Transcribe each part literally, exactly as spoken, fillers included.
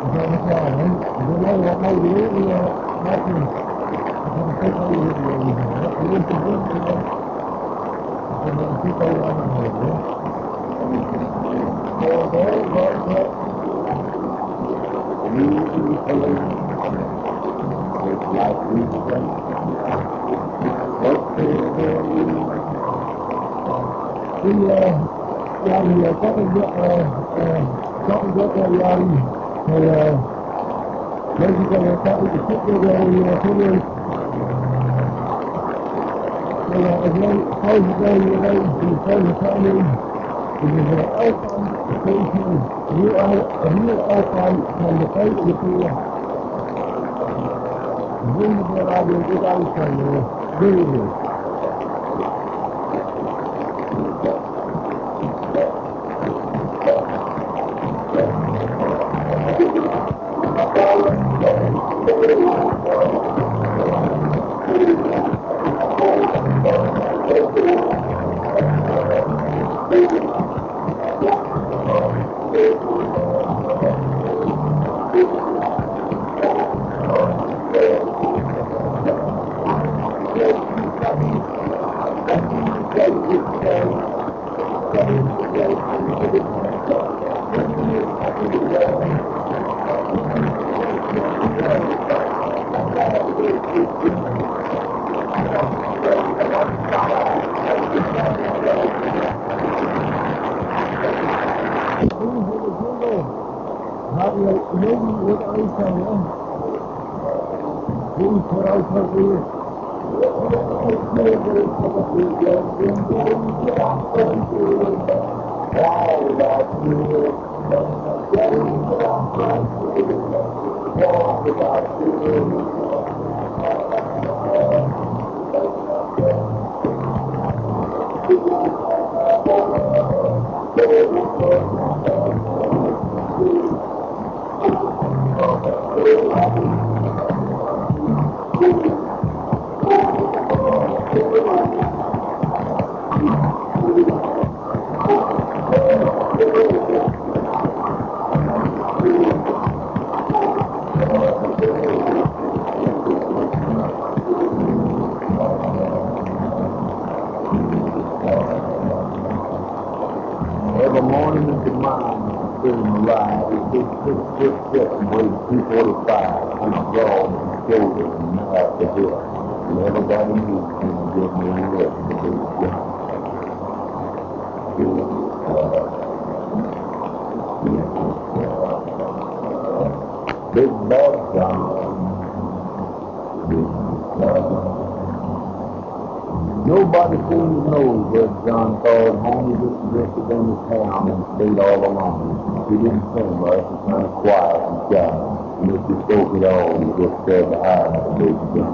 Nobody seems to know where John called home. He just drifted in the town and stayed all alone. He didn't sing much. He was kind of quiet and shy. And if he spoke at all, he just said to hide the baby John.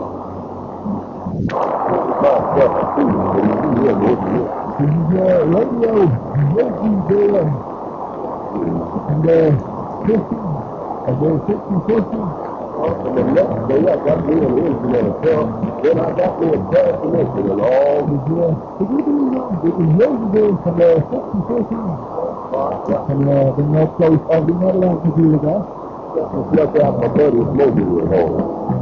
About seventeen, but he didn't hear what he did. He's uh, radio, working there, and uh, fishing, and they're fishing, fishing. And the next day, I got me an incident of hell. Then I got me a transmission and all. But yeah, it was, uh, it was years ago from uh, fishing, fishing. And uh, then that place, I did not allow to do with that. Just left out my buddy's mobile at home.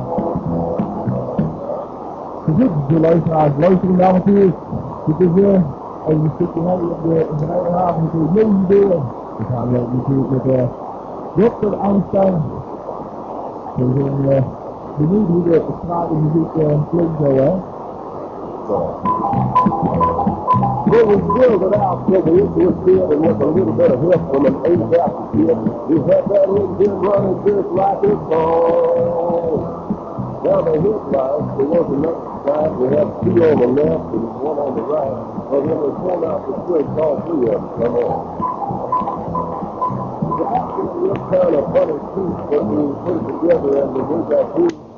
Because this is the life I was loafing down here. Because uh, I was sitting out in the, in the night and a half and it was years ago. I can't let me do it with uh, Doctor Einstein. So then, uh, we need to get the smart music uh, playing so well. It was good without taking it to a kid and with a little bit of help from an eight-after kid. He had that engine running just like a ball. Now the headlights, there was enough time. We had two on the left and one on the right. But when they pulled out the switch, all three of them come on. It was kind of funny too, when we put it together and we went back here.